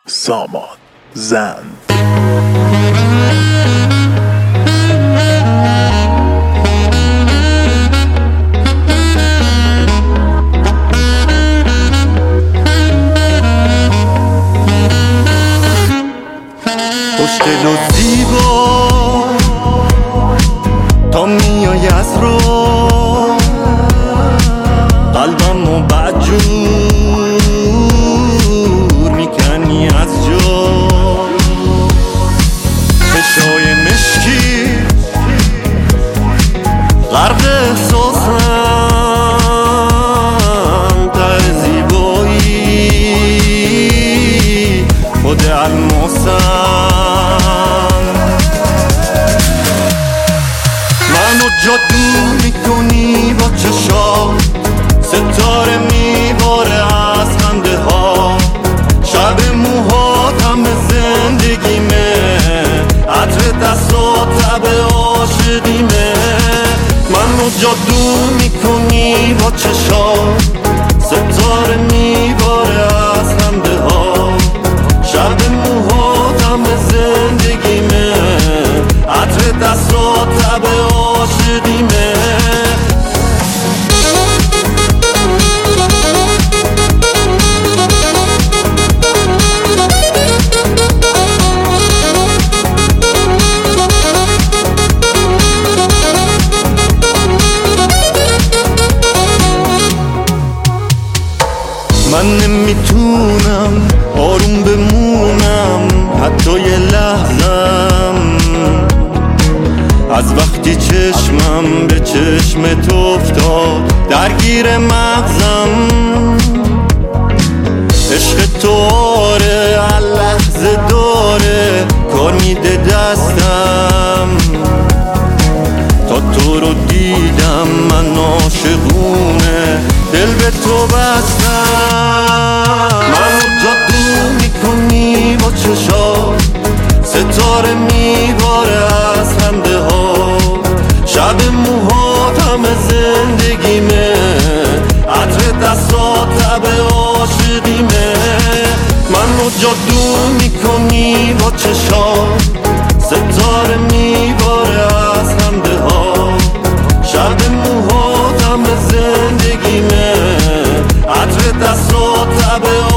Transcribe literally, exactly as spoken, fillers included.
سامان زن. خوشگل و زیبا تا میای از رو قلبم و بدجور میکنی از جا، چشای مشکی غرق احساسم، ته زیبایی خود الماسم، منو جادو میکنی با چشات، ستاره میباره از خنده ها، شب موهات همه زندگیمه، عطر دستات تب عاشقیمه، منو جادو میکنی با چشات، ستاره میباره از خنده ها، شب موهات همه زندگیمه، عطر دستات تب عاشقیمه. من نمیتونم آروم بمونم حتی یه لحظم، از وقتی چشمم به چشمت افتاد درگیر مغزم، عشق تو آره هر لحظه داره کار میده دستم، تا تو رو دیدم من عاشقونه دل به تو بستم، منو جادو میکنی با چشات، ستاره میباره از خنده ها، شب موهات همه زندگیمه، عطر دستات تب عاشقیمه، منو جادو میکنی با چشات، ستاره میباره از خنده ها، شب موهات همه زندگیمه، عطر دستات تب